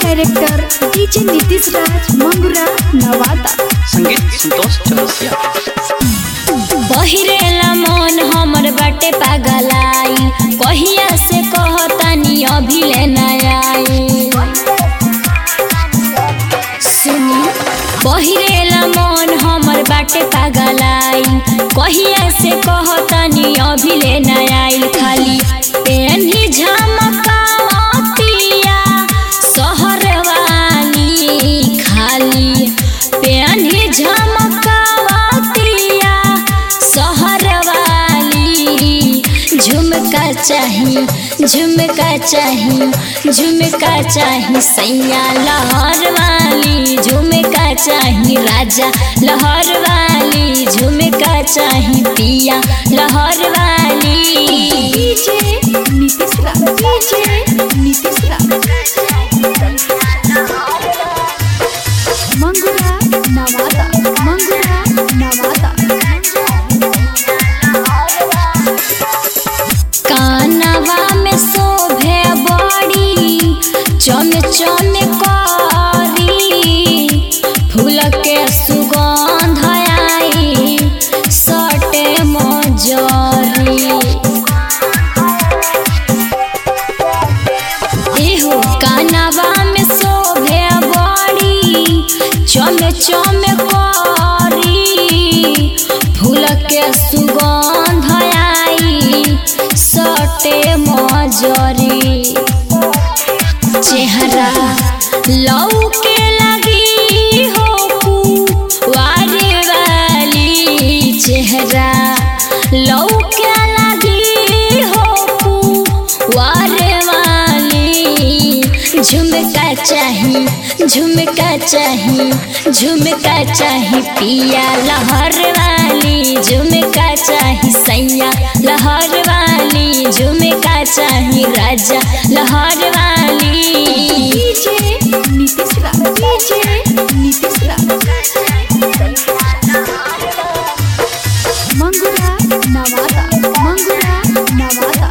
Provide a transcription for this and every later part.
Director DJ Nitish Raj Mangura Nawada. संगीत संतोष चौरसिया। पहिरेला मन हमर बाटे पागलाई, कहिया से कहतानी अभी ले ना आई। सुनी पहिरेला मन हमर बाटे पागलाई, कहिया से कहतानी अभी ले ना आई। खाली पेन्ही झमकावतिया शहर वाली, खाली पेन्ही झमकावतिया शहर वाली। झुमका चाही झुमका चाही झुमका चाही सैया लहर वाली, झुमका चाही राजा लहर वाली, झुमका चाही पिया लहर वाली। DJ Nitish Raj, DJ Nitish Raj Mangura Nawada, Mangura Nawada. कानवा में शोभे बड़ी चम चम करी, फूल के सुगंध आई सटे मजरी। एहो कानवा में शोभे बड़ी चम चम करी, फूल के सुगंध आई सटे मजरी। चेहरा लौके लगी हो कुंवारे वाली, चेहरा लौके लगी हो कुंवारे वाली। झुमका चाही झुमका चाही झुमका चाही पिया लहर वाली, झुमका चाही सैया लहर वाली, झुमका चाही राजा लहर वाली। DJ Nitish Raj, DJ Nitish Raj Mangura Nawada, Mangura Nawada.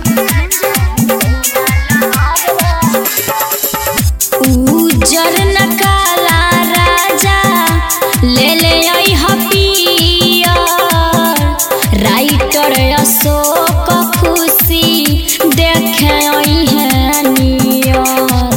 उजर नकाला राजा ले ले आई हपिया, राइटर अशोक खुशी देखे आई है नियर।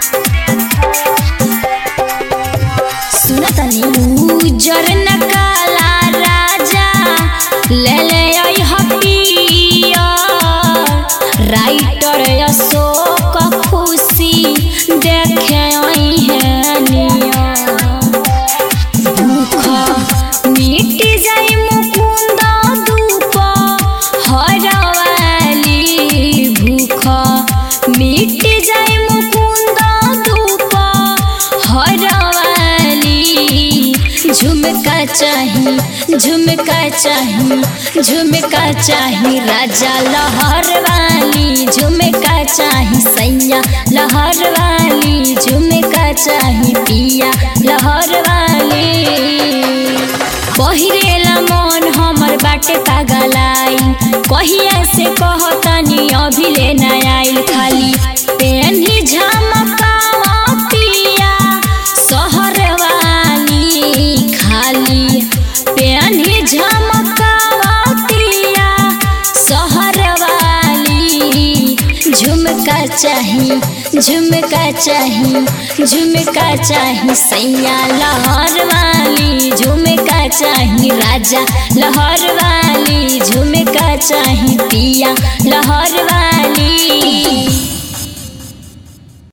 सुनतनी उजर नकाला राजा ले ले आई हपिया, राइटर अशोक खुशी देखे आई है नियर। भूख मिट जाई मुकुंद धूप हर वाली, भूख मिट जाई मुकुंद धूप हर वाली। झुमका चाही झुमका चाही झुमका चाही राजा लहर वाली, झुमका चाही सैया लहर वाली, झुमका चाही पिया लहर वाली। पहिरेला मन हमर बाटे पागलाई, कहिया से कहतानी अभी ले ना आइल। खाली पेन्ही झमकावतिया शहर वाली, खाली पेन्ही झमकावतिया शहर वाली। झुमका चाही झुमका चाही झुमका चाही सैया लहर वाली, झुमका चाही राजा लहर वाली, झुमका चाही पिया लहर वाली।